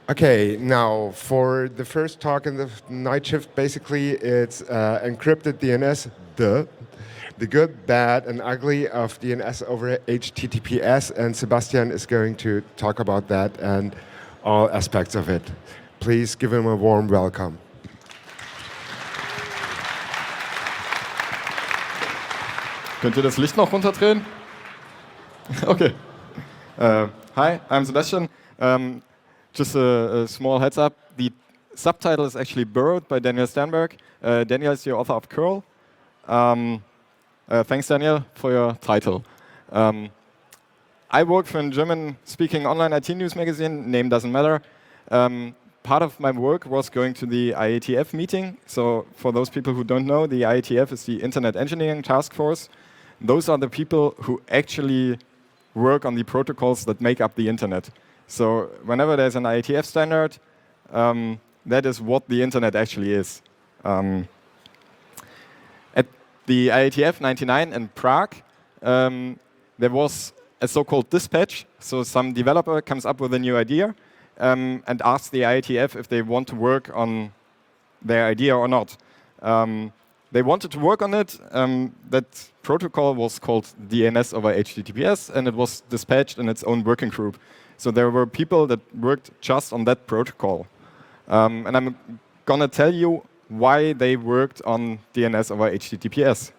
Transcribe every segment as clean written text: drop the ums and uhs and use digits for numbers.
Okay, now for the first talk in the night shift, basically it's encrypted DNS, the good, bad, and ugly of DNS over HTTPS, and Sebastian is going to talk about that and all aspects of it. Please give him a warm welcome. Könnt ihr das Licht noch runterdrehen? Okay. Hi, I'm Sebastian. Just a small heads up. The subtitle is actually borrowed by Daniel Sternberg. Daniel is the author of curl. Thanks, Daniel, for your title. I work for a German-speaking online IT news magazine. Name doesn't matter. Part of my work was going to the IETF meeting. So for those people who don't know, the IETF is the Internet Engineering Task Force. Those are the people who actually work on the protocols that make up the Internet. So whenever there's an IETF standard, that is what the Internet actually is. At the IETF 99 in Prague, there was a so-called dispatch. So some developer comes up with a new idea and asks the IETF if they want to work on their idea or not. They wanted to work on it. That protocol was called DNS over HTTPS, and it was dispatched in its own working group. So there were people that worked just on that protocol. And I'm going to tell you why they worked on DNS over HTTPS.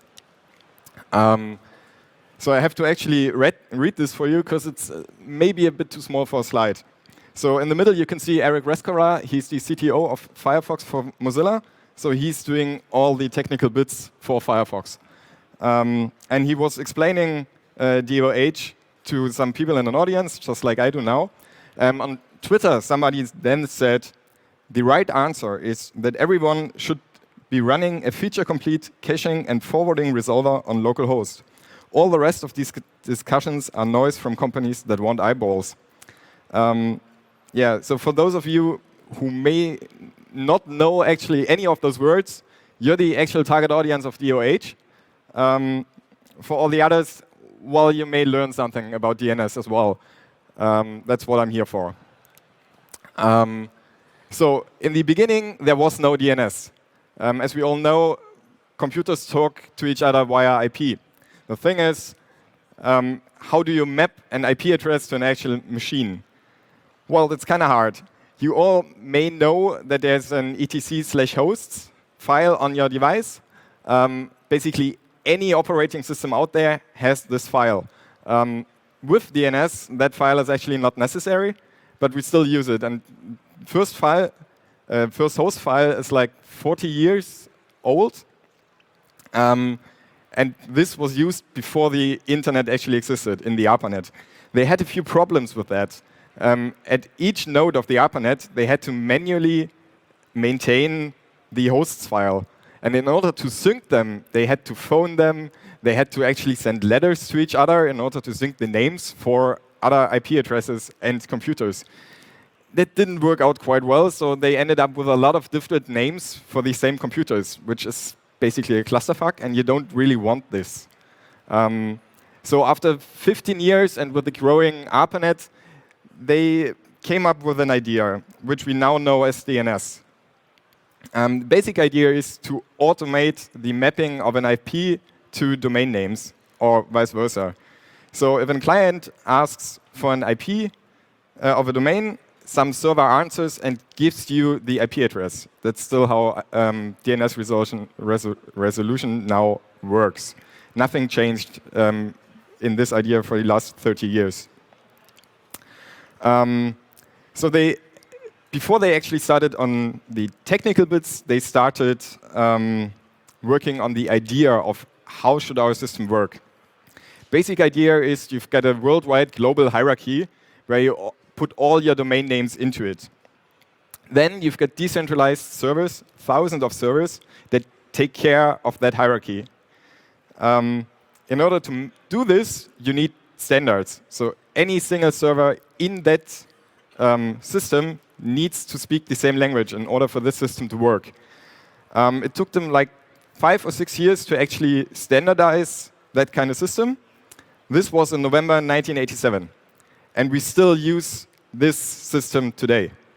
So I have to actually read this for you, because it's maybe a bit too small for a slide. So in the middle, you can see Eric Rescorla. He's the CTO of Firefox for Mozilla. So he's doing all the technical bits for Firefox. And he was explaining DOH to some people in an audience, just like I do now. On Twitter, somebody then said, the right answer is that everyone should be running a feature-complete caching and forwarding resolver on localhost. All the rest of these discussions are noise from companies that want eyeballs. Yeah, so for those of you who may not know actually any of those words, you're the actual target audience of DOH. For all the others, well, you may learn something about DNS as well. That's what I'm here for. So in the beginning, there was no DNS. As we all know, computers talk to each other via IP. The thing is, how do you map an IP address to an actual machine? Well, it's kind of hard. You all may know that there's an etc/hosts file on your device. Basically, any operating system out there has this file. With DNS, that file is actually not necessary, but we still use it. And first host file is like 40 years old. And this was used before the internet actually existed in the ARPANET. They had a few problems with that. At each node of the ARPANET, they had to manually maintain the hosts file. And in order to sync them, they had to phone them. They had to actually send letters to each other in order to sync the names for other IP addresses and computers. That didn't work out quite well, so they ended up with a lot of different names for the same computers, which is basically a clusterfuck, and you don't really want this. So after 15 years and with the growing ARPANET, they came up with an idea, which we now know as DNS. The basic idea is to automate the mapping of an IP to domain names, or vice versa. So if a client asks for an IP of a domain, some server answers and gives you the IP address. That's still how DNS resolution now works. Nothing changed in this idea for the last 30 years. So before they actually started on the technical bits, they started working on the idea of how should our system work. Basic idea is you've got a worldwide global hierarchy where you put all your domain names into it. Then you've got decentralized servers, thousands of servers that take care of that hierarchy. In order to do this, you need standards. So any single server in that system needs to speak the same language in order for this system to work. It took them like 5 or 6 years to actually standardize that kind of system. This was in November 1987. And we still use this system today.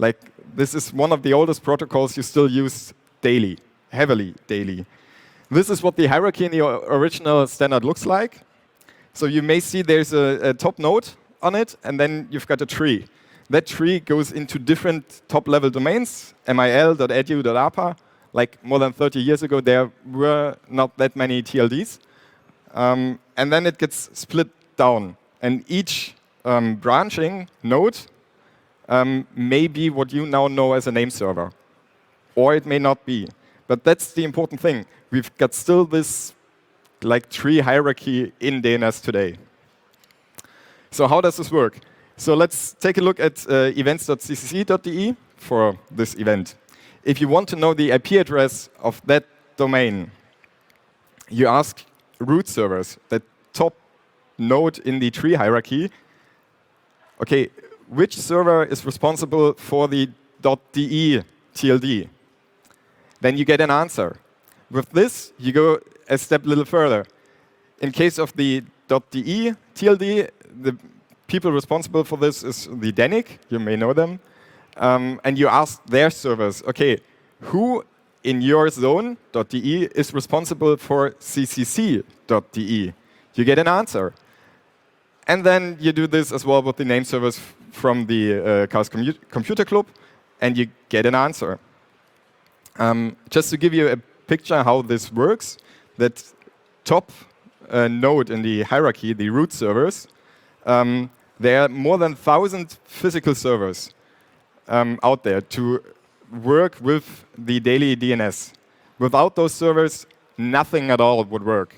Like, this is one of the oldest protocols you still use daily, heavily daily. This is what the hierarchy in the original standard looks like. So you may see there's a top node on it, and then you've got a tree. That tree goes into different top-level domains, mil.edu, .apa. Like more than 30 years ago, there were not that many TLDs. And then it gets split down. And each branching node may be what you now know as a name server. Or it may not be. But that's the important thing. We've got still this like tree hierarchy in DNS today. So how does this work? So let's take a look at events.ccc.de for this event. If you want to know the IP address of that domain, you ask root servers, that top node in the tree hierarchy, okay, which server is responsible for the .de TLD? Then you get an answer. With this, you go a step a little further. In case of the .de TLD, the people responsible for this is the DENIC, you may know them, and you ask their servers, okay, who in your zone, .de, is responsible for ccc.de? You get an answer. And then you do this as well with the name servers from the Chaos Computer Club, and you get an answer. Just to give you a picture how this works, that top node in the hierarchy, the root servers, there are more than 1,000 physical servers out there to work with the daily DNS. Without those servers, nothing at all would work.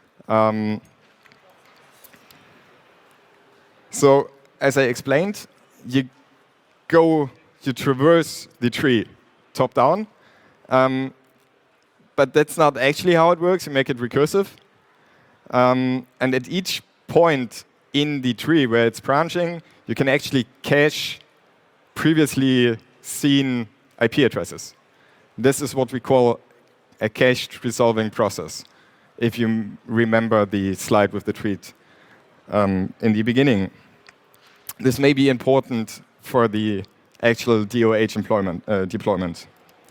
So, as I explained, you traverse the tree top down. But that's not actually how it works. You make it recursive. And at each point in the tree where it's branching, you can actually cache previously seen IP addresses. This is what we call a cached resolving process, if you remember the slide with the tweet in the beginning. This may be important for the actual DOH deployment.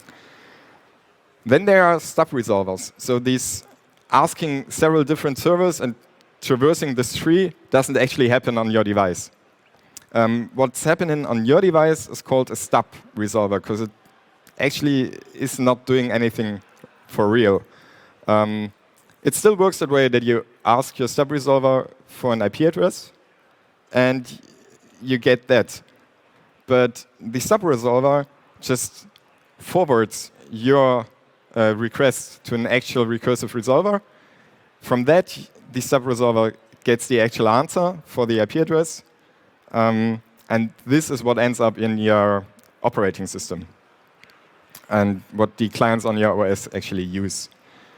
Then there are stub resolvers. So these asking several different servers and traversing this tree doesn't actually happen on your device. What's happening on your device is called a stub resolver, because it actually is not doing anything for real. It still works that way, that you ask your stub resolver for an IP address, and you get that. But the stub resolver just forwards your request to an actual recursive resolver. From that, the stub resolver gets the actual answer for the IP address. And this is what ends up in your operating system and what the clients on your OS actually use.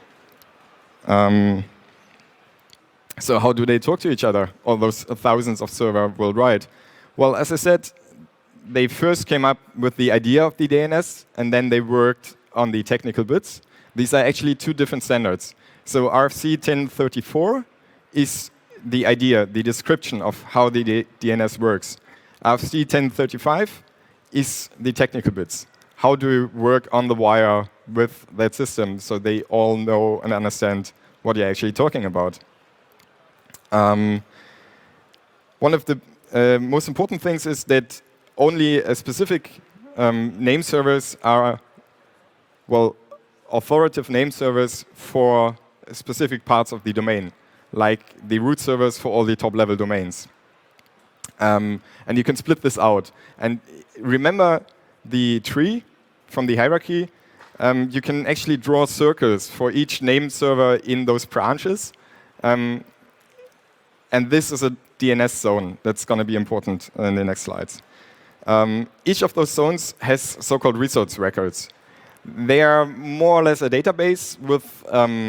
So how do they talk to each other, all those thousands of servers worldwide? Well, as I said, they first came up with the idea of the DNS, and then they worked on the technical bits. These are actually two different standards. So RFC 1034 is the idea, the description of how the DNS works. RFC 1035 is the technical bits. How do you work on the wire with that system so they all know and understand what you're actually talking about? One of the most important things is that only a specific name servers are, well, authoritative name servers for specific parts of the domain, like the root servers for all the top-level domains. And you can split this out. And remember the tree from the hierarchy? You can actually draw circles for each name server in those branches. And this is a DNS zone that's going to be important in the next slides. Each of those zones has so-called resource records. They are more or less a database with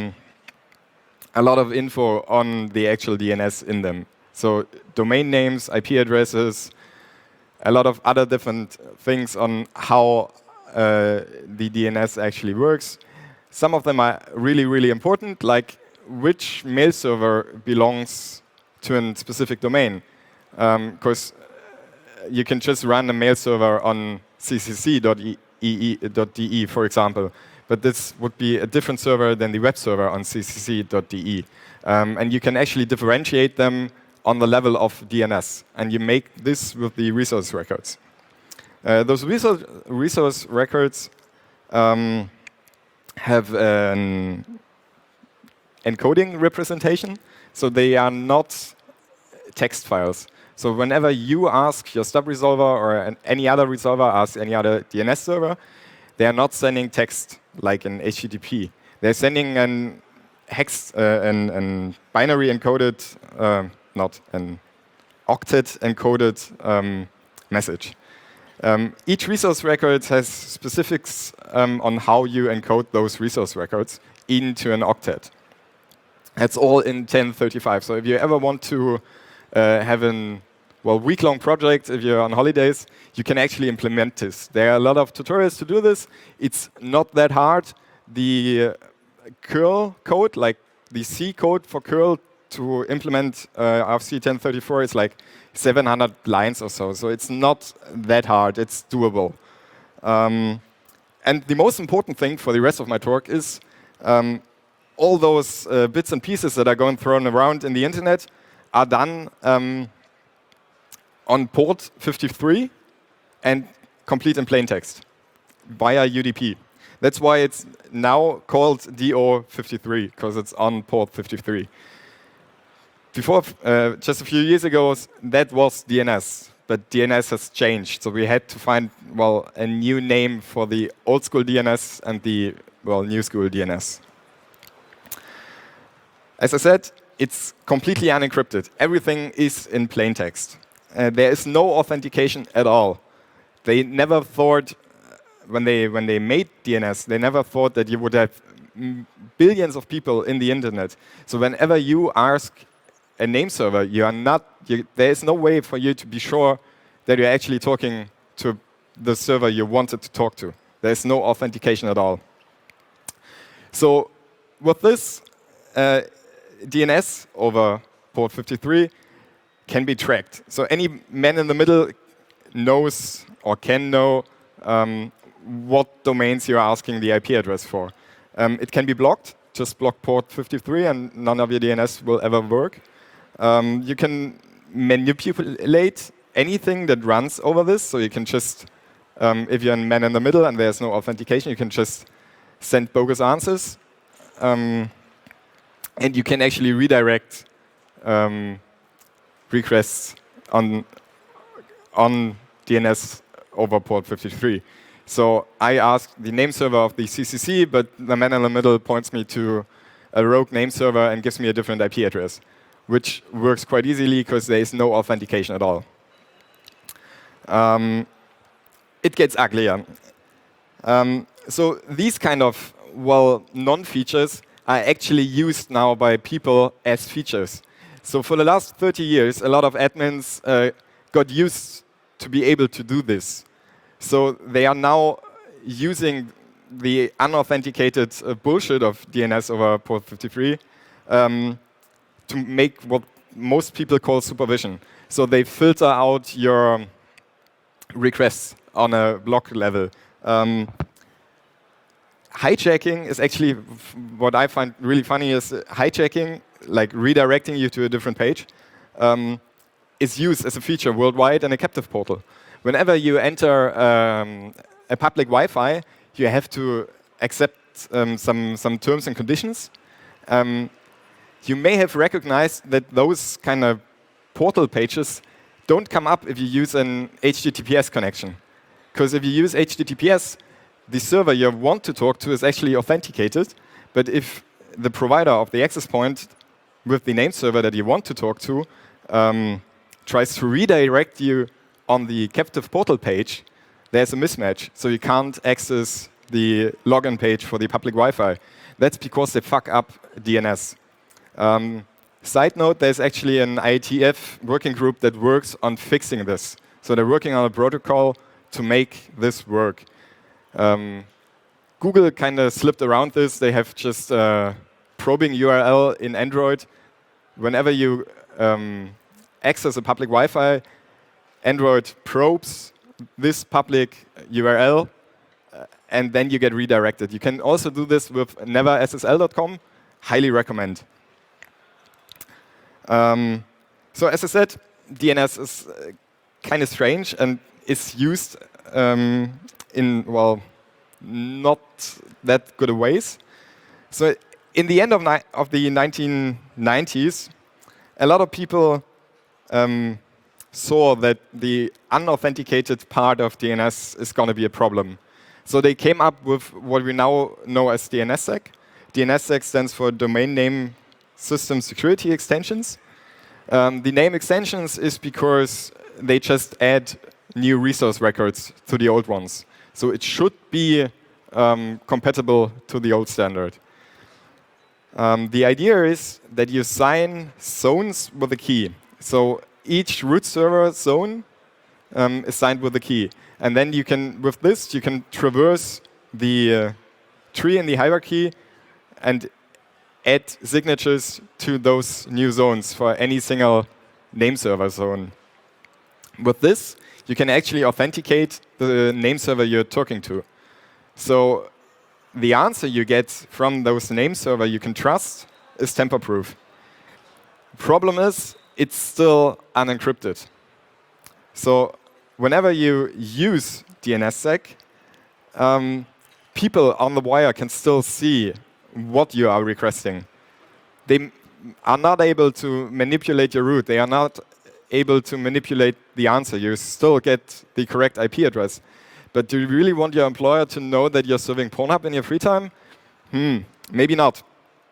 a lot of info on the actual DNS in them. So domain names, IP addresses, a lot of other different things on how the DNS actually works. Some of them are really, really important, like which mail server belongs to a specific domain. Because you can just run a mail server on ccc.de, for example. But this would be a different server than the web server on ccc.de. And you can actually differentiate them on the level of DNS. And you make this with the resource records. Those resource records have an encoding representation, so they are not text files. So whenever you ask your stub resolver or any other resolver asks any other DNS server, they are not sending text like in HTTP. They're sending an hex, an binary encoded, not an octet encoded message. Each resource record has specifics on how you encode those resource records into an octet. That's all in 1035. So if you ever want to have a week-long project, if you're on holidays, you can actually implement this. There are a lot of tutorials to do this. It's not that hard. The curl code, like the C code for curl to implement RFC 1034 is like 700 lines or so. So it's not that hard. It's doable. And the most important thing for the rest of my talk is all those bits and pieces that are going thrown around in the internet are done on port 53 and complete in plain text via UDP. That's why it's now called DO53, because it's on port 53. Before, just a few years ago, that was DNS, but DNS has changed. So we had to find, a new name for the old school DNS and the, new school DNS. As I said, it's completely unencrypted. Everything is in plain text. There is no authentication at all. They never thought, when they made DNS, they never thought that you would have billions of people in the internet. So whenever you ask a name server, there is no way for you to be sure that you're actually talking to the server you wanted to talk to. There is no authentication at all. So with this, DNS over port 53 can be tracked. So any man in the middle knows or can know what domains you're asking the IP address for. It can be blocked. Just block port 53 and none of your DNS will ever work. You can manipulate anything that runs over this. So you can just, if you're a man in the middle and there's no authentication, you can just send bogus answers. And you can actually redirect requests on DNS over port 53. So I ask the name server of the CCC, but the man in the middle points me to a rogue name server and gives me a different IP address, which works quite easily because there is no authentication at all. It gets uglier. So these kind of, non-features are actually used now by people as features. So for the last 30 years, a lot of admins got used to be able to do this. So they are now using the unauthenticated bullshit of DNS over port 53 to make what most people call supervision. So they filter out your requests on a block level. Hijacking is actually, what I find really funny is hijacking, like redirecting you to a different page, is used as a feature worldwide in a captive portal. Whenever you enter a public Wi-Fi, you have to accept some terms and conditions. You may have recognized that those kind of portal pages don't come up if you use an HTTPS connection. Because if you use HTTPS, the server you want to talk to is actually authenticated. But if the provider of the access point with the name server that you want to talk to tries to redirect you on the captive portal page, there's a mismatch. So you can't access the login page for the public Wi-Fi. That's because they fuck up DNS. Side note, there's actually an IETF working group that works on fixing this. So they're working on a protocol to make this work. Google kind of slipped around this. They have just probing URL in Android. Whenever you access a public Wi-Fi, Android probes this public URL, and then you get redirected. You can also do this with neverssl.com. Highly recommend. So as I said, DNS is kind of strange and is used in, well, not that good ways. So in the end of the 1990s, a lot of people saw that the unauthenticated part of DNS is going to be a problem. So they came up with what we now know as DNSSEC. DNSSEC stands for Domain Name System Security Extensions. The name extensions is because they just add new resource records to the old ones. So it should be compatible to the old standard. The idea is that you sign zones with a key. So each root server zone is signed with a key. And then you can, with this, you can traverse the tree in the hierarchy and add signatures to those new zones for any single name server zone. With this, you can actually authenticate the name server you're talking to. So the answer you get from those name server you can trust is tamper-proof. Problem is, it's still unencrypted. So whenever you use DNSSEC, people on the wire can still see what you are requesting. They are not able to manipulate your route. They are not able to manipulate the answer. You still get the correct IP address. But do you really want your employer to know that you're serving Pornhub in your free time? Maybe not.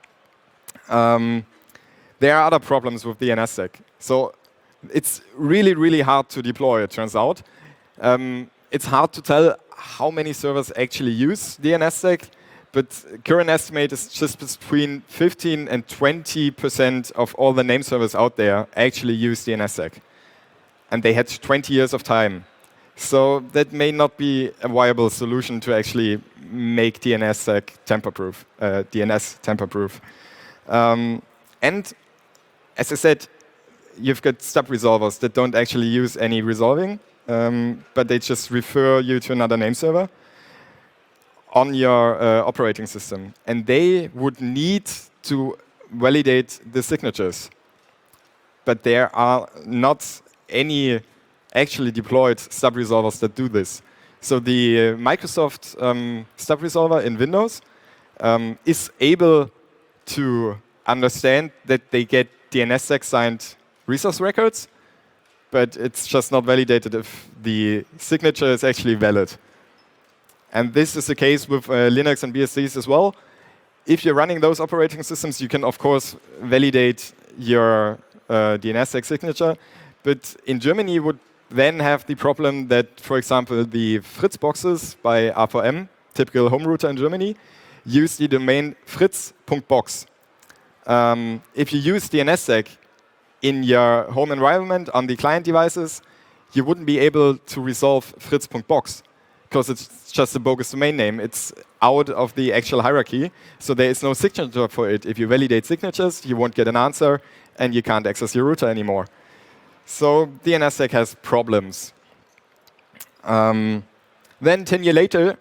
There are other problems with DNSSEC. So it's really, really hard to deploy, it turns out. It's hard to tell how many servers actually use DNSSEC, but current estimate is just between 15 and 20% of all the name servers out there actually use DNSSEC. And they had 20 years of time. So that may not be a viable solution to actually make DNSSEC tamper-proof, DNS tamper-proof. And as I said, you've got stub resolvers that don't actually use any resolving, but they just refer you to another name server on your operating system. And they would need to validate the signatures. But there are not any actually deployed stub resolvers that do this. So the Microsoft stub resolver in Windows is able to understand that they get DNSSEC signed resource records, but it's just not validated if the signature is actually valid. And this is the case with Linux and BSDs as well. If you're running those operating systems, you can, of course, validate your DNSSEC signature. But in Germany, you would then have the problem that, for example, the Fritz boxes by A4M, typical home router in Germany, use the domain fritz.box. If you use DNSSEC in your home environment on the client devices, you wouldn't be able to resolve fritz.box because it's just a bogus domain name. It's out of the actual hierarchy, so there is no signature for it. If you validate signatures, you won't get an answer, and you can't access your router anymore. So DNSSEC has problems. Then 10 years later,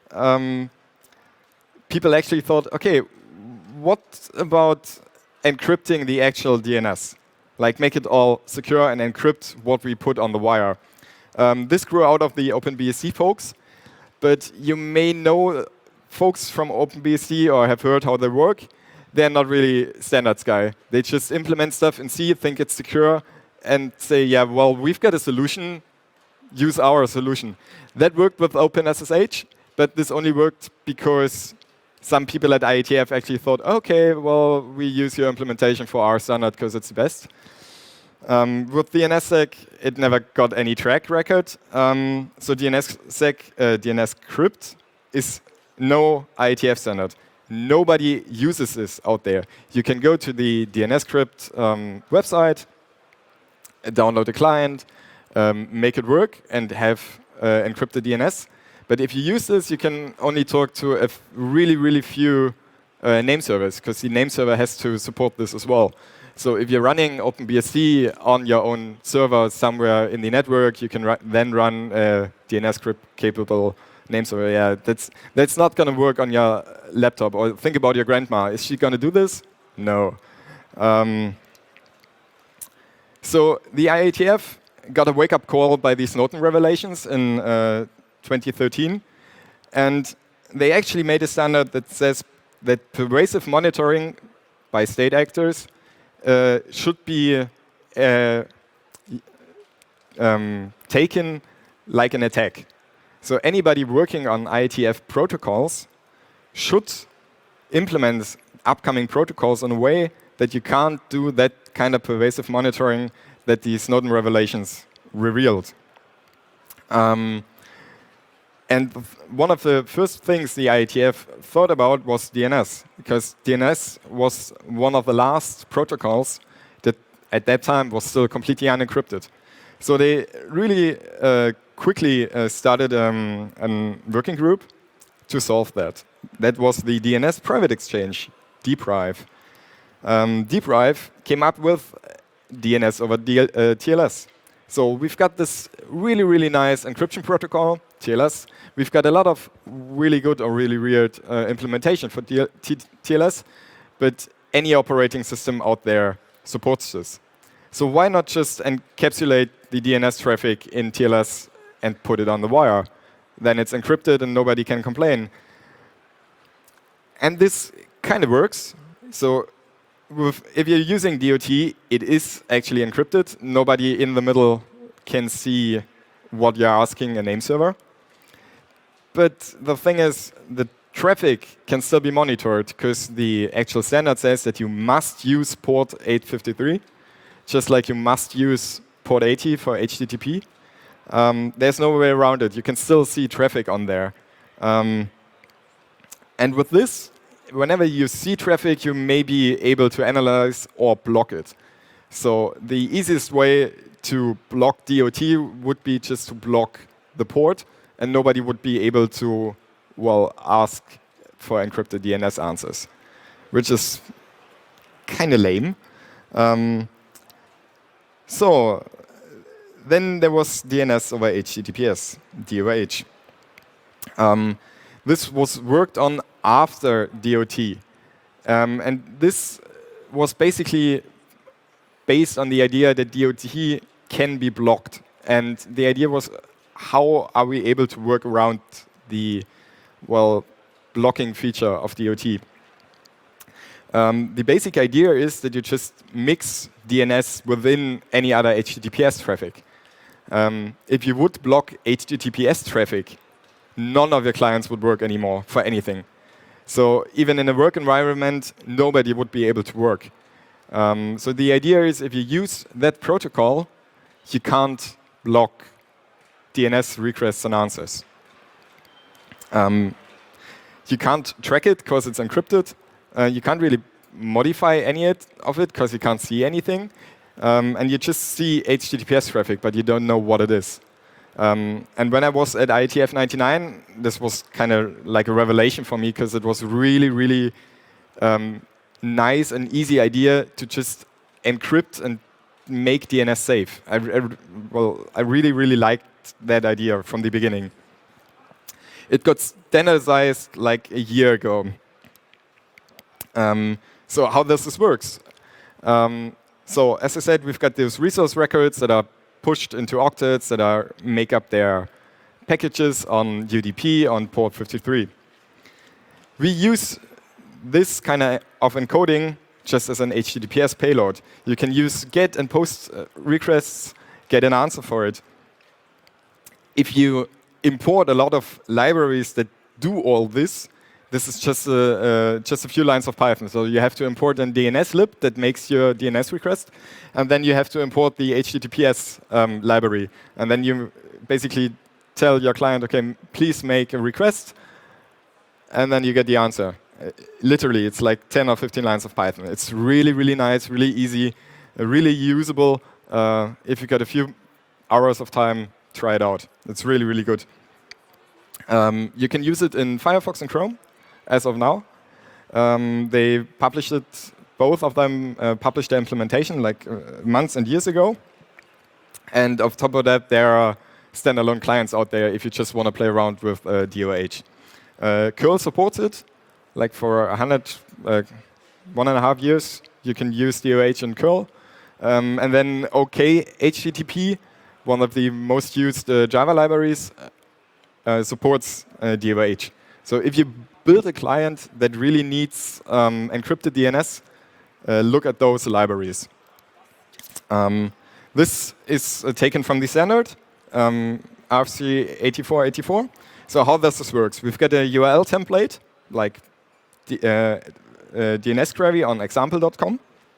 people actually thought, okay, what about encrypting the actual DNS? Like make it all secure and encrypt what we put on the wire. This grew out of the OpenBSD folks, but you may know folks from OpenBSD or have heard how they work. They're not really standards guy. They just implement stuff in C, think it's secure, and say, yeah, well, we've got a solution, use our solution. That worked with OpenSSH, but this only worked because some people at IETF actually thought, okay, well, we use your implementation for our standard because it's the best. With DNSSEC, it never got any track record. So DNS crypt is no IETF standard. Nobody uses this out there. You can go to the DNS crypt website, download a client, make it work, and have encrypted DNS. But if you use this, you can only talk to a really, really few name servers, because the name server has to support this as well. So if you're running OpenBSD on your own server somewhere in the network, you can then run a DNS capable name server. Yeah, that's not going to work on your laptop. Or think about your grandma. Is she going to do this? No. So the IETF got a wake-up call by the Snowden revelations in 2013, and they actually made a standard that says that pervasive monitoring by state actors should be taken like an attack. So anybody working on IETF protocols should implement upcoming protocols in a way that you can't do that kind of pervasive monitoring that the Snowden revelations revealed. And one of the first things the IETF thought about was DNS, because DNS was one of the last protocols that at that time was still completely unencrypted. So they really quickly started a working group to solve that. That was the DNS private exchange, DPRIVE. DPRIVE came up with DNS over TLS. So we've got this really, really nice encryption protocol, TLS. We've got a lot of really good or really weird implementation for TLS, but any operating system out there supports this. So why not just encapsulate the DNS traffic in TLS and put it on the wire? Then it's encrypted and nobody can complain. And this kind of works. So if you're using DOT, it is actually encrypted. Nobody in the middle can see what you're asking a name server. But the thing is, the traffic can still be monitored because the actual standard says that you must use port 853, just like you must use port 80 for HTTP. There's no way around it. You can still see traffic on there. And with this, whenever you see traffic, you may be able to analyze or block it. So the easiest way to block DOT would be just to block the port, and nobody would be able to, well, ask for encrypted DNS answers, which is kind of lame. So then there was DNS over HTTPS, DOH. This was worked on after DOT. And this was basically based on the idea that DOT can be blocked. And the idea was, how are we able to work around the, well, blocking feature of DOT? The basic idea is that you just mix DNS within any other HTTPS traffic. If you would block HTTPS traffic, none of your clients would work anymore for anything. So even in a work environment, nobody would be able to work. So the idea is, if you use that protocol, you can't block DNS requests and answers. You can't track it because it's encrypted. You can't really modify any of it because you can't see anything. And you just see HTTPS traffic, but you don't know what it is. And when I was at IETF 99, this was kind of like a revelation for me, because it was really, really nice and easy idea to just encrypt and make DNS safe. I really, really liked that idea from the beginning. It got standardized like a year ago. So how does this work? So as I said, we've got those resource records that are pushed into octets that make up their packages on UDP on port 53. We use this kind of encoding just as an HTTPS payload. You can use GET and POST requests, get an answer for it. If you import a lot of libraries that do all this, this is just a few lines of Python. So you have to import a DNS lib that makes your DNS request, and then you have to import the HTTPS library. And then you basically tell your client, OK, please make a request, and then you get the answer. Literally, it's like 10 or 15 lines of Python. It's really, really nice, really easy, really usable. If you got a few hours of time, try it out. It's really, really good. You can use it in Firefox and Chrome, as of now. They published it both of them published their implementation like months and years ago. And on top of that, there are standalone clients out there if you just want to play around with DOH. Curl supports it. Like for 1.5 years, you can use DOH in curl. And then OK HTTP, one of the most used Java libraries, supports DOH. So if you build a client that really needs encrypted DNS, look at those libraries. This is taken from the standard, RFC 8484. So how does this work? We've got a URL template, like DNS query on example.com.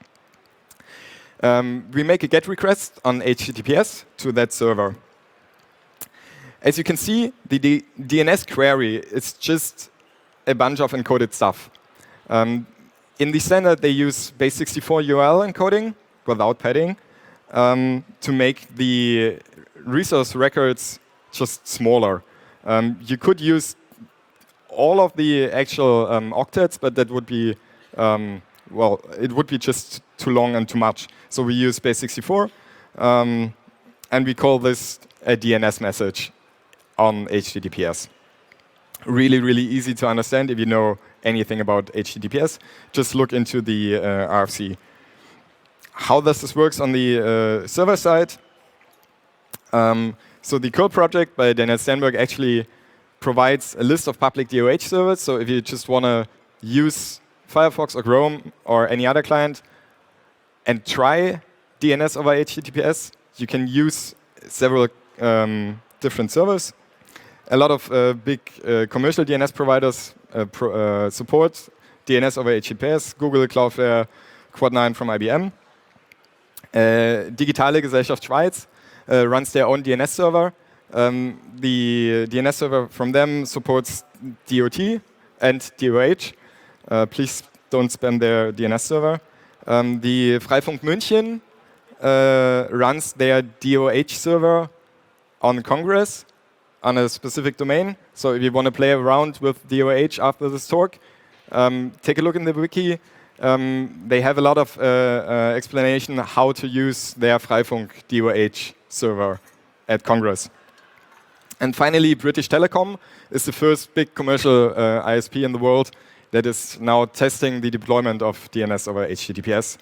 We make a GET request on HTTPS to that server. As you can see, the DNS query is just a bunch of encoded stuff. In the standard, they use base64 URL encoding without padding to make the resource records just smaller. You could use all of the actual octets, but that would be, well, it would be just too long and too much. So we use base64, and we call this a DNS message on HTTPS. Really, really easy to understand if you know anything about HTTPS. Just look into the RFC. How does this work on the server side? So the curl project by Daniel Stenberg actually provides a list of public DOH servers. So if you just want to use Firefox or Chrome or any other client and try DNS over HTTPS, you can use several different servers. A lot of big commercial DNS providers support DNS over HTTPS, Google, Cloudflare, Quad9 from IBM. Digitale Gesellschaft Schweiz runs their own DNS server. The DNS server from them supports DOT and DOH. Please don't spam their DNS server. The Freifunk München runs their DOH server on Congress on a specific domain. So if you want to play around with DOH after this talk, take a look in the wiki. They have a lot of explanation how to use their Freifunk DOH server at Congress. And finally, British Telecom is the first big commercial ISP in the world that is now testing the deployment of DNS over HTTPS.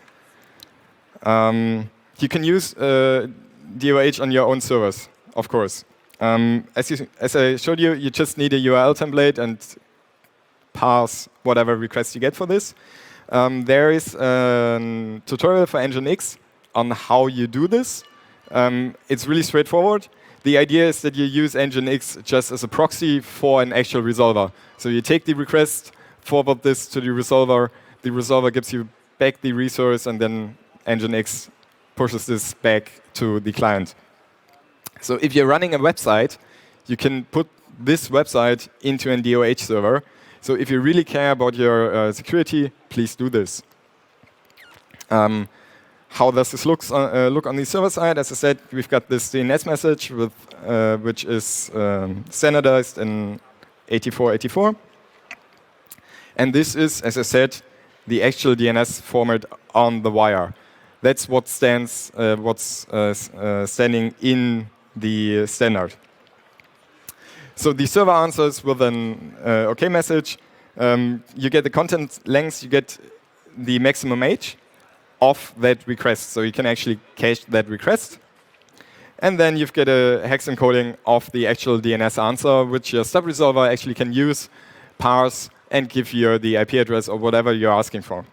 You can use DOH on your own servers, of course. As I showed you, you just need a URL template and parse whatever requests you get for this. There is a tutorial for Nginx on how you do this. It's really straightforward. The idea is that you use Nginx just as a proxy for an actual resolver. So you take the request, forward this to the resolver gives you back the resource, and then Nginx pushes this back to the client. So if you're running a website, you can put this website into a DOH server. So if you really care about your security, please do this. How does this look on the server side? As I said, we've got this DNS message with, which is standardized in 8484. And this is, as I said, the actual DNS format on the wire. That's what stands, what's standing in the standard. So the server answers with an OK message. You get the content length, you get the maximum age of that request. So you can actually cache that request. And then you've got a hex encoding of the actual DNS answer, which your sub-resolver actually can use, parse, and give you the IP address or whatever you're asking for.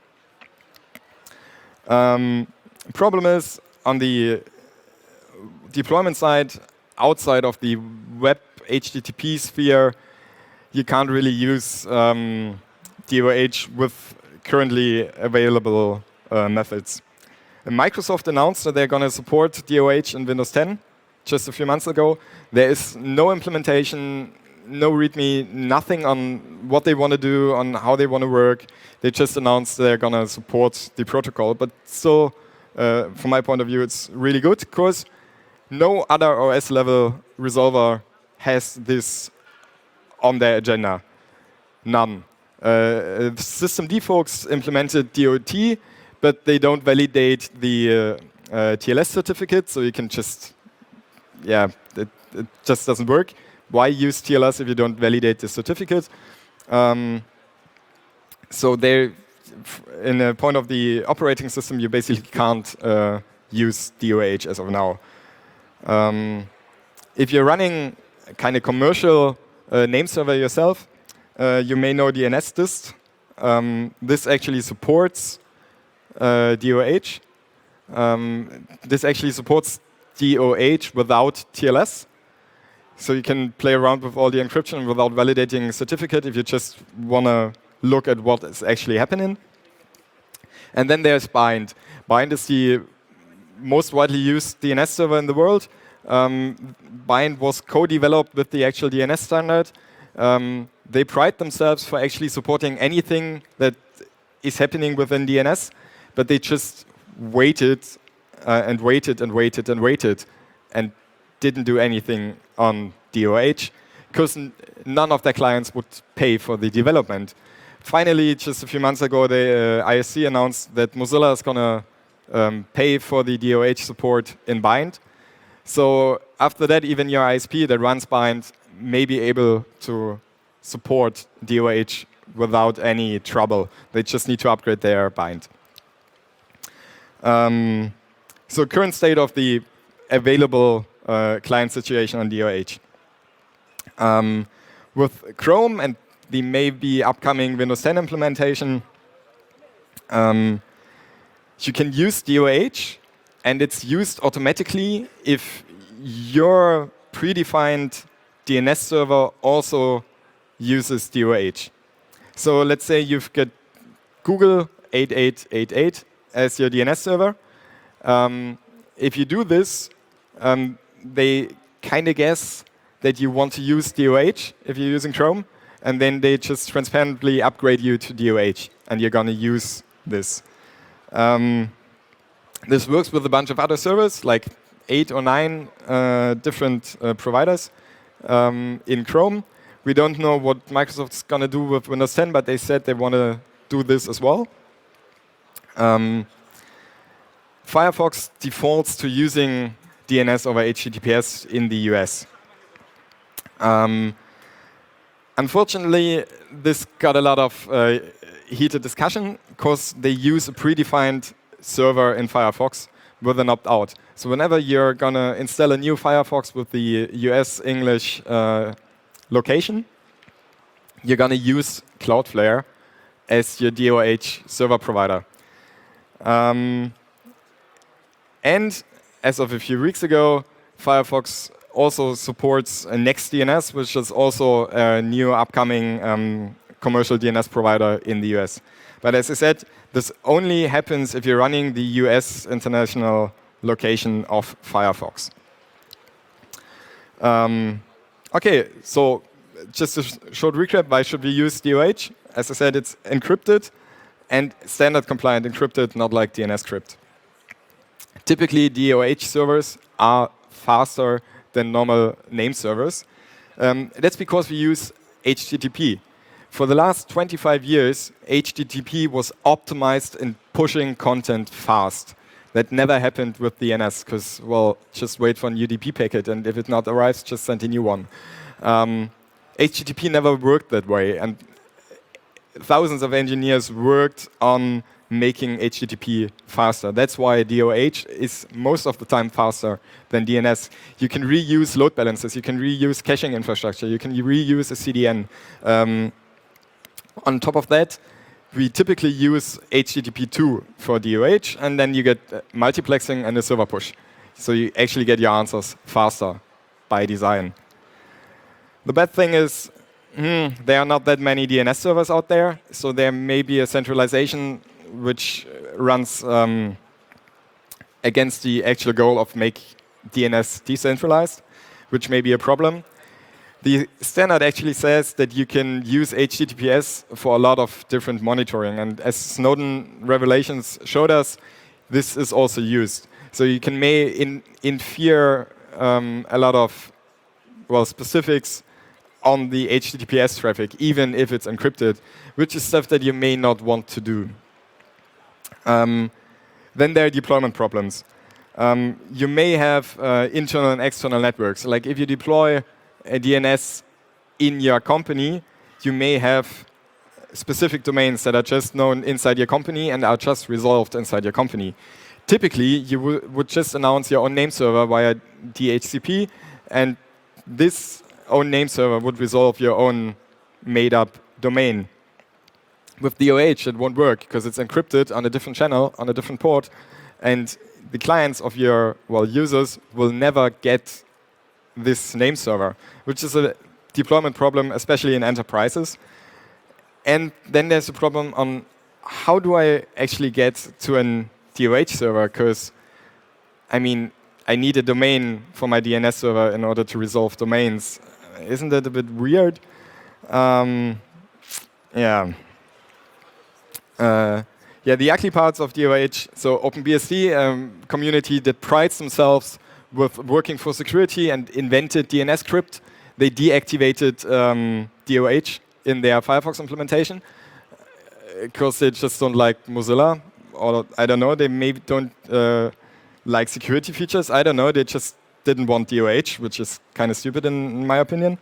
Problem is, on the deployment side, outside of the web HTTP sphere, you can't really use DOH with currently available methods. And Microsoft announced that they're going to support DOH in Windows 10 just a few months ago. There is no implementation, no README, nothing on what they want to do, on how they want to work. They just announced they're going to support the protocol. But still, from my point of view, it's really good because no other OS level resolver has this on their agenda. None. Systemd folks implemented DOT, but they don't validate the TLS certificate, so you can just, yeah, it just doesn't work. Why use TLS if you don't validate the certificate? So there, in a point of the operating system, you basically can't use DOH as of now. If you're running a kind of commercial name server yourself, you may know DNSDist. This actually supports DOH. This actually supports DOH without TLS. So you can play around with all the encryption without validating a certificate if you just want to look at what is actually happening. And then there's Bind. Bind is the most widely used DNS server in the world. Bind was co-developed with the actual DNS standard. They pride themselves for actually supporting anything that is happening within DNS, but they just waited and waited and waited and waited and didn't do anything on DOH because none of their clients would pay for the development. Finally, just a few months ago, the ISC announced that Mozilla is going to pay for the DOH support in Bind. So after that, even your ISP that runs Bind may be able to support DOH without any trouble. They just need to upgrade their Bind. So current state of the available client situation on DOH. With Chrome and the maybe upcoming Windows 10 implementation, you can use DOH, and it's used automatically if your predefined DNS server also uses DOH. So let's say you've got Google 8888 as your DNS server. If you do this, they kind of guess that you want to use DOH if you're using Chrome, and then they just transparently upgrade you to DOH, and you're going to use this. This works with a bunch of other servers, like 8 or 9 different providers in Chrome. We don't know what Microsoft's going to do with Windows 10, but they said they want to do this as well. Firefox defaults to using DNS over HTTPS in the US. Unfortunately, this got a lot of heated discussion because they use a predefined server in Firefox with an opt-out. So whenever you're going to install a new Firefox with the US English location, you're going to use Cloudflare as your DOH server provider. And as of a few weeks ago, Firefox also supports NextDNS, which is also a new upcoming commercial DNS provider in the US. But as I said, this only happens if you're running the US international location of Firefox. OK, so just a short recap. Why should we use DOH? As I said, it's encrypted and standard compliant encrypted, not like DNSCrypt. Typically, DOH servers are faster than normal name servers. That's because we use HTTP. For the last 25 years, HTTP was optimized in pushing content fast. That never happened with DNS because, well, just wait for a UDP packet, and if it not arrives, just send a new one. HTTP never worked that way, and thousands of engineers worked on making HTTP faster. That's why DOH is most of the time faster than DNS. You can reuse load balancers, you can reuse caching infrastructure, you can reuse a CDN. On top of that, we typically use HTTP2 for DOH, and then you get multiplexing and a server push. So you actually get your answers faster by design. The bad thing is, there are not that many DNS servers out there, so there may be a centralization which runs against the actual goal of make DNS decentralized, which may be a problem. The standard actually says that you can use HTTPS for a lot of different monitoring, and as Snowden revelations showed us, this is also used. So you can infer a lot of specifics on the HTTPS traffic, even if it's encrypted, which is stuff that you may not want to do. Then there are deployment problems. You may have internal and external networks. Like if you deploy a DNS in your company, you may have specific domains that are just known inside your company and are just resolved inside your company. Typically, you would just announce your own name server via DHCP, and this own name server would resolve your own made-up domain. With DOH, it won't work because it's encrypted on a different channel, on a different port, and the clients of your users will never get this name server, which is a deployment problem, especially in enterprises. And then there's a problem on how do I actually get to an DOH server? Because, I mean, I need a domain for my DNS server in order to resolve domains. Isn't that a bit weird? Yeah. The ugly parts of DOH, so OpenBSD, community that prides themselves with working for security and invented DNS crypt. They deactivated DOH in their Firefox implementation because they just don't like Mozilla, or I don't know, they maybe don't like security features. I don't know, they just didn't want DOH, which is kind of stupid in my opinion.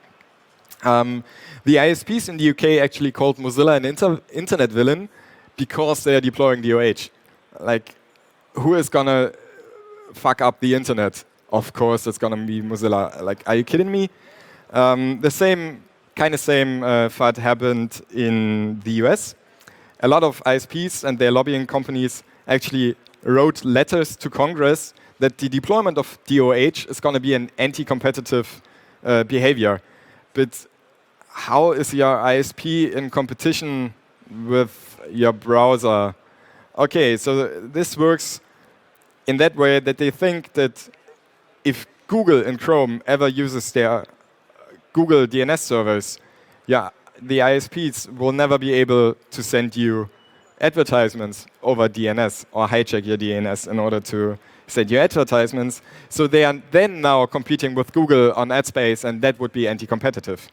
The ISPs in the UK actually called Mozilla an internet villain because they are deploying DOH. Like, who is gonna fuck up the internet? Of course, it's gonna be Mozilla. Like, are you kidding me? The same FUD happened in the US. A lot of ISPs and their lobbying companies actually wrote letters to Congress that the deployment of DOH is going to be an anti-competitive behavior. But how is your ISP in competition with your browser? Okay, so this works in that way that they think that if Google in Chrome ever uses their Google DNS servers, the ISPs will never be able to send you advertisements over DNS or hijack your DNS in order to send you advertisements. So they are then now competing with Google on ad space, and that would be anti-competitive.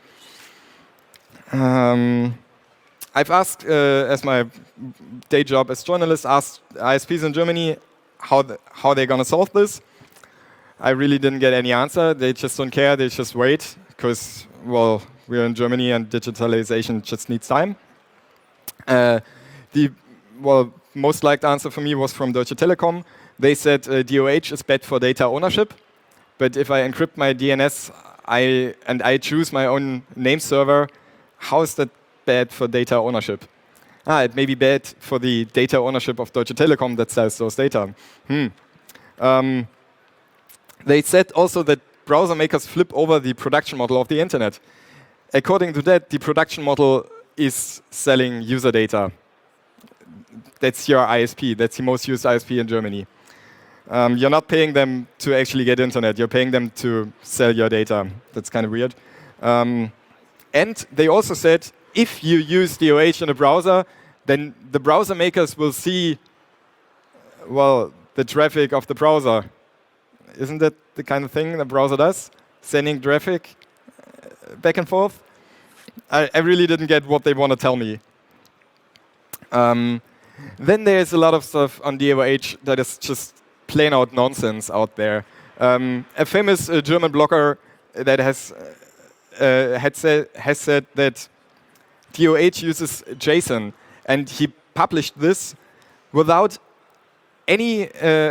I've asked, as my day job as journalist, asked ISPs in Germany how they're going to solve this. I really didn't get any answer. They just don't care. They just wait because, well, we're in Germany and digitalization just needs time. The most liked answer for me was from Deutsche Telekom. They said DOH is bad for data ownership, but if I encrypt my DNS and I choose my own name server, how is that bad for data ownership? It may be bad for the data ownership of Deutsche Telekom that sells those data. They said also that browser makers flip over the production model of the internet. According to that, the production model is selling user data. That's your ISP. That's the most used ISP in Germany. You're not paying them to actually get internet. You're paying them to sell your data. That's kind of weird. And they also said, if you use DOH in a browser, then the browser makers will see, the traffic of the browser. Isn't that the kind of thing the browser does? Sending traffic back and forth? I really didn't get what they want to tell me. Then there's a lot of stuff on DOH that is just plain out nonsense out there. A famous German blogger that has said that DOH uses JSON, and he published this without any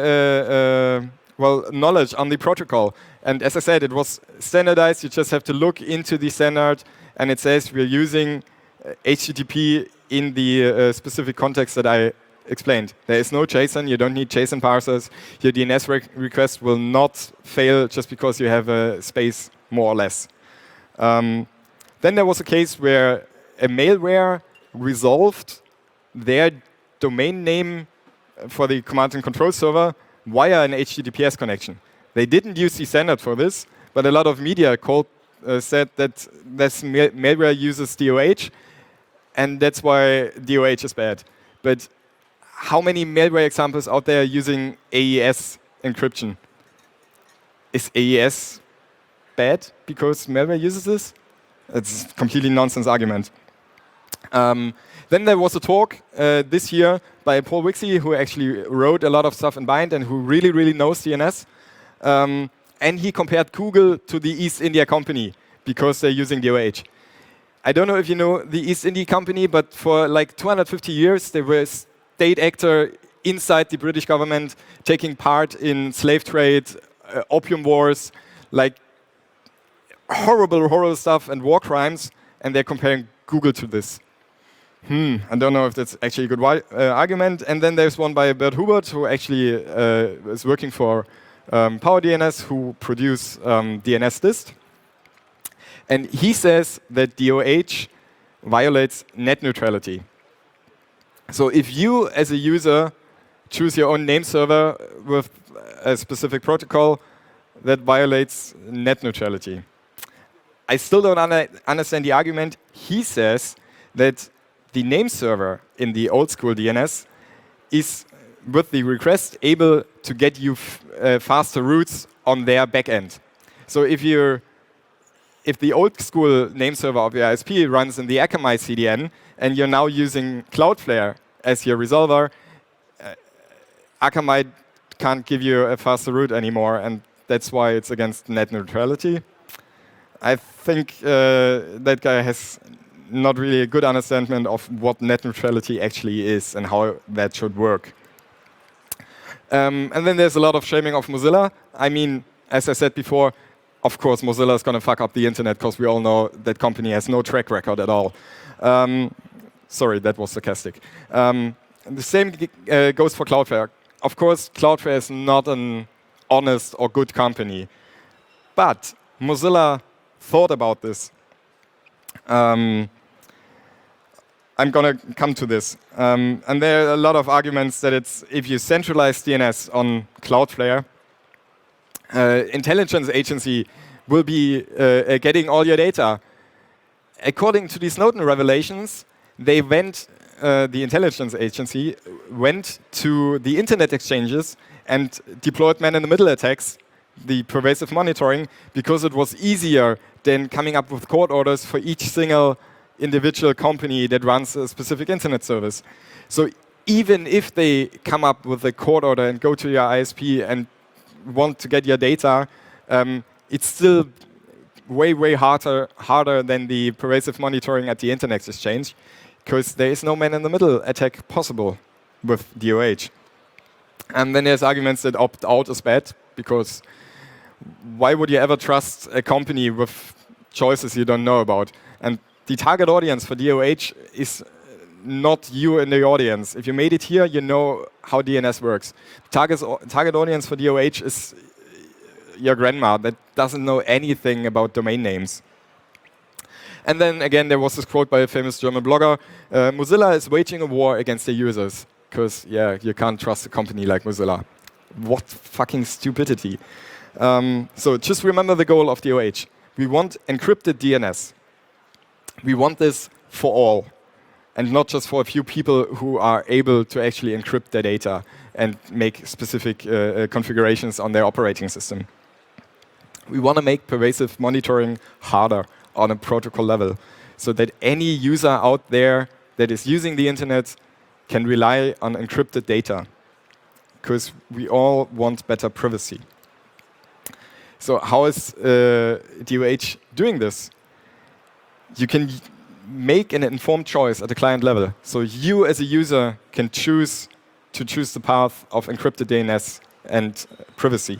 knowledge on the protocol. And as I said, it was standardized. You just have to look into the standard, and it says we're using HTTP in the specific context that I explained. There is no JSON. You don't need JSON parsers. Your DNS request will not fail just because you have a space, more or less. Then there was a case where a malware resolved their domain name for the command and control server via an HTTPS connection. They didn't use the standard for this, but a lot of media said that this malware uses DOH, and that's why DOH is bad. But how many malware examples out there using AES encryption? Is AES bad because malware uses this? It's a completely nonsense argument. Then there was a talk this year by Paul Wixie, who actually wrote a lot of stuff in Bind and who really, really knows DNS. And he compared Google to the East India Company because they're using DOH. I don't know if you know the East India Company, but for like 250 years, they were a state actor inside the British government, taking part in slave trade, opium wars, like horrible, horrible stuff and war crimes, and they're comparing Google to this. I don't know if that's actually a good argument. And then there's one by Bert Hubert, who actually is working for PowerDNS, who produce DNS dist. And he says that DOH violates net neutrality. So if you, as a user, choose your own name server with a specific protocol, that violates net neutrality. I still don't understand the argument. He says that the name server in the old school DNS is, with the request, able to get you faster routes on their backend. So if the old school name server of your ISP runs in the Akamai CDN and you're now using Cloudflare as your resolver, Akamai can't give you a faster route anymore, and that's why it's against net neutrality. I think that guy has not really a good understanding of what net neutrality actually is and how that should work. And then there's a lot of shaming of Mozilla. I mean, as I said before, of course, Mozilla is going to fuck up the internet because we all know that company has no track record at all. Sorry, that was sarcastic. The same goes for Cloudflare. Of course, Cloudflare is not an honest or good company. But Mozilla thought about this. I'm going to come to this. And there are a lot of arguments that it's, if you centralize DNS on Cloudflare, intelligence agency will be getting all your data. According to the Snowden revelations, they went, the intelligence agency went to the internet exchanges and deployed man-in-the-middle attacks, the pervasive monitoring, because it was easier than coming up with court orders for each single individual company that runs a specific internet service. So even if they come up with a court order and go to your ISP and want to get your data, it's still way, way harder than the pervasive monitoring at the internet exchange, because there is no man-in-the-middle attack possible with DOH. And then there's arguments that opt-out is bad, because why would you ever trust a company with choices you don't know about? And the target audience for DOH is not you in the audience. If you made it here, you know how DNS works. Target audience for DOH is your grandma that doesn't know anything about domain names. And then again, there was this quote by a famous German blogger: Mozilla is waging a war against their users, because yeah, you can't trust a company like Mozilla. What fucking stupidity. So just remember the goal of DOH. We want encrypted DNS. We want this for all, and not just for a few people who are able to actually encrypt their data and make specific configurations on their operating system. We want to make pervasive monitoring harder on a protocol level, so that any user out there that is using the internet can rely on encrypted data, because we all want better privacy. So how is DOH doing this? You can make an informed choice at the client level. So you as a user can choose the path of encrypted DNS and privacy.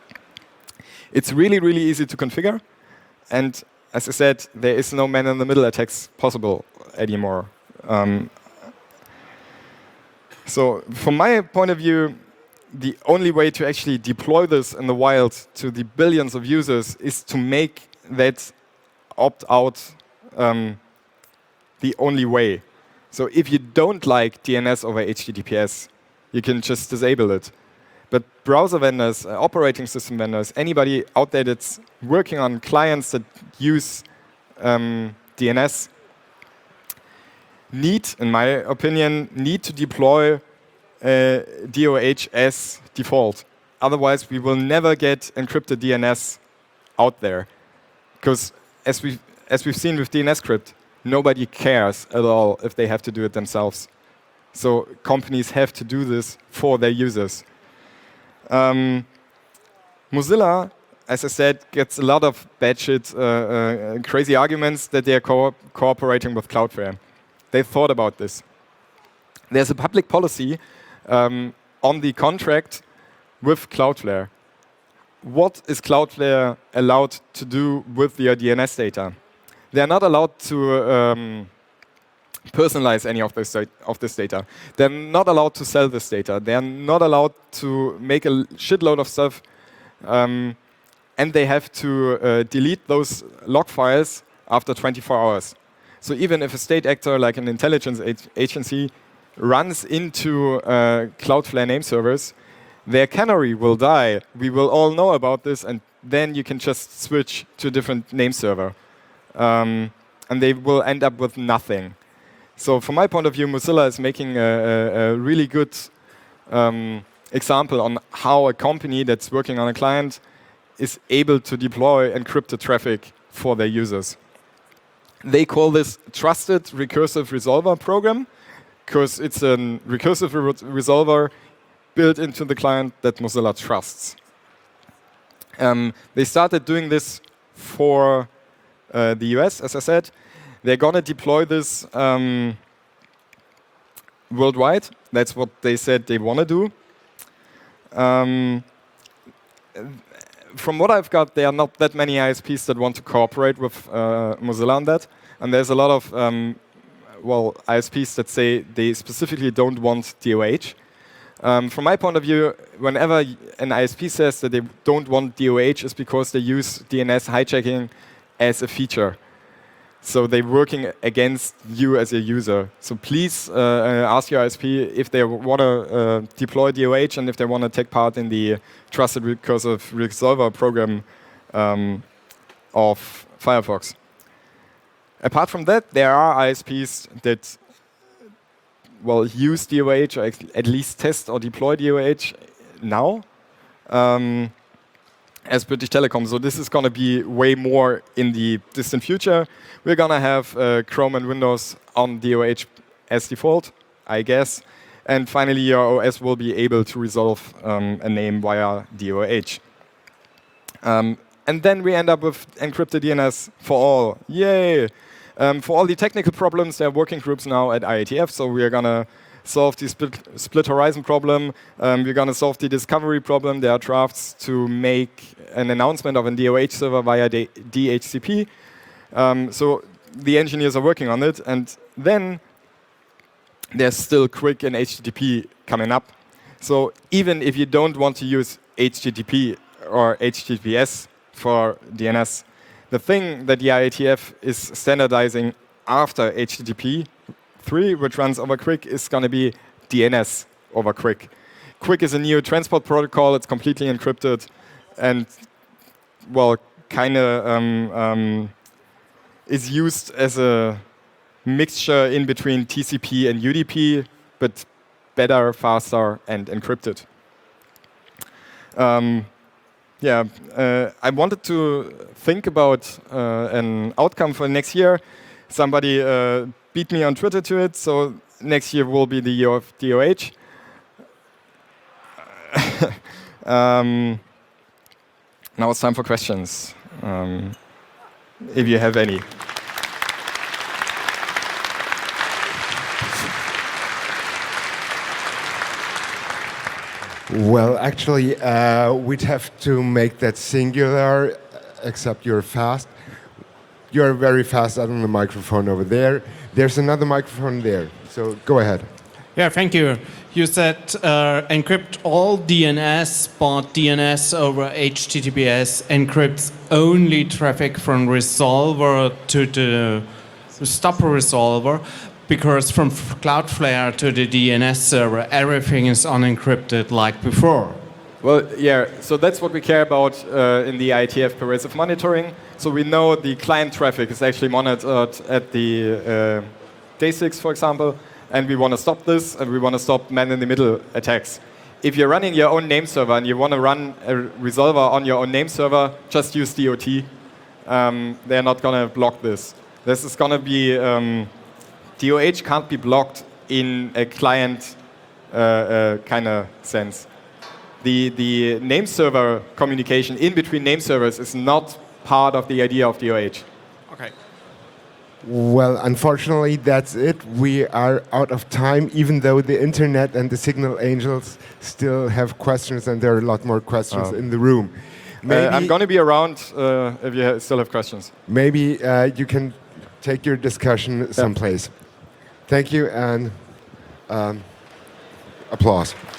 It's really, really easy to configure. And as I said, there is no man-in-the-middle attacks possible anymore. So from my point of view, the only way to actually deploy this in the wild to the billions of users is to make that opt-out the only way. So if you don't like DNS over HTTPS, you can just disable it. But browser vendors, operating system vendors, anybody out there that's working on clients that use DNS need, in my opinion, to deploy DOH as default. Otherwise, we will never get encrypted DNS out there. Because as we've seen with DNSCrypt, nobody cares at all if they have to do it themselves. So companies have to do this for their users. Mozilla, as I said, gets a lot of batshit, crazy arguments that they are cooperating with Cloudflare. They thought about this. There's a public policy on the contract with Cloudflare. What is Cloudflare allowed to do with your DNS data? They're not allowed to personalize any of this data. They're not allowed to sell this data. They're not allowed to make a shitload of stuff. And they have to delete those log files after 24 hours. So even if a state actor like an intelligence agency runs into Cloudflare name servers, their canary will die. We will all know about this, and then you can just switch to a different name server. And they will end up with nothing. So from my point of view, Mozilla is making a really good example on how a company that's working on a client is able to deploy encrypted traffic for their users. They call this Trusted Recursive Resolver Program, because it's a recursive resolver built into the client that Mozilla trusts. They started doing this for the US, as I said. They're going to deploy this worldwide. That's what they said they want to do. From what I've got, there are not that many ISPs that want to cooperate with Mozilla on that. And there's a lot of ISPs that say they specifically don't want DOH. From my point of view, whenever an ISP says that they don't want DOH, it's because they use DNS hijacking as a feature. So they're working against you as a user. So please ask your ISP if they want to deploy DOH and if they want to take part in the Trusted Recursive Resolver program of Firefox. Apart from that, there are ISPs that use DOH or at least test or deploy DOH now as British Telecom. So this is going to be way more in the distant future. We're going to have Chrome and Windows on DOH as default, I guess. And finally, your OS will be able to resolve a name via DOH. And then we end up with encrypted DNS for all. Yay! For all the technical problems, there are working groups now at IETF, so we are going to solve the split horizon problem. We're going to solve the discovery problem. There are drafts to make an announcement of a DOH server via DHCP. So the engineers are working on it. And then there's still QUIC and HTTP coming up. So even if you don't want to use HTTP or HTTPS for DNS, the thing that the IETF is standardizing after HTTP 3, which runs over QUIC, is going to be DNS over QUIC. QUIC is a new transport protocol. It's completely encrypted and, kind of is used as a mixture in between TCP and UDP, but better, faster, and encrypted. I wanted to think about an outcome for next year. Somebody beat me on Twitter to it, so next year will be the year of DOH. Now it's time for questions, if you have any. Well, actually, we'd have to make that singular, except you're fast. You're very fast on the microphone over there. There's another microphone there, so go ahead. Yeah, thank you. You said encrypt all DNS, but DNS over HTTPS encrypts only traffic from resolver to the stopper resolver, because from Cloudflare to the DNS server, everything is unencrypted like before. Well, yeah, so that's what we care about in the IETF pervasive monitoring. So we know the client traffic is actually monitored at the DASIX, for example, and we want to stop this, and we want to stop man-in-the-middle attacks. If you're running your own name server and you want to run a resolver on your own name server, just use DOT. They're not going to block this. this is going to be DOH can't be blocked in a client kind of sense. The name server communication in between name servers is not part of the idea of DOH. Okay. Well, unfortunately, that's it. We are out of time, even though the internet and the Signal Angels still have questions, and there are a lot more questions in the room. I'm going to be around if you still have questions. Maybe you can take your discussion someplace. Thank you, and applause.